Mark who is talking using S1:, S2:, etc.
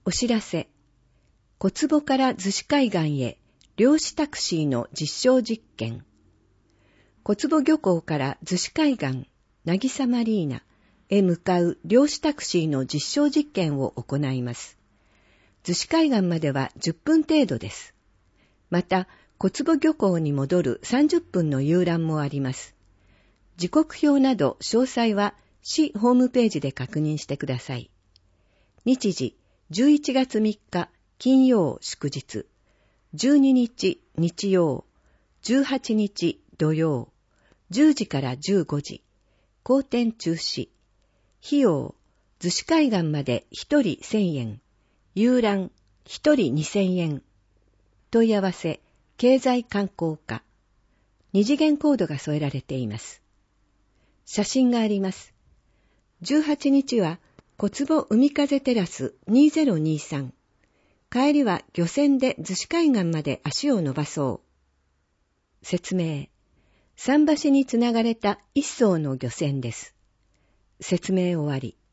S1: お知らせ。小坪から逗子海岸へ漁師タクシーの実証実験。小坪漁港から逗子海岸、渚マリーナへ向かう漁師タクシーの実証実験を行います。逗子海岸までは10分程度です。また、小坪漁港に戻る30分の遊覧もあります。時刻表など詳細は市ホームページで確認してください。日時、11月3日金曜祝日、12日日曜、18日土曜、10時から15時、公店中止。費用、逗子海岸まで1人1000円、遊覧1人2000円。問い合わせ、経済観光課。2次元コードが添えられています。写真があります。18日は、小坪海風テラス2023。帰りは漁船で逗子海岸まで足を伸ばそう。説明。桟橋につながれた一艘の漁船です。説明終わり。